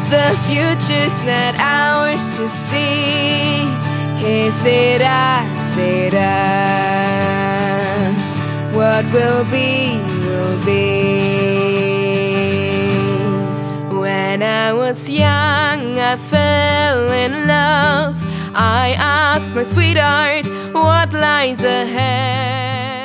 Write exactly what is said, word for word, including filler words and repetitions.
The future's not ours to see. Que sera, sera. What will be, will be. When I was young, I fell in love. I asked my sweetheart what lies ahead.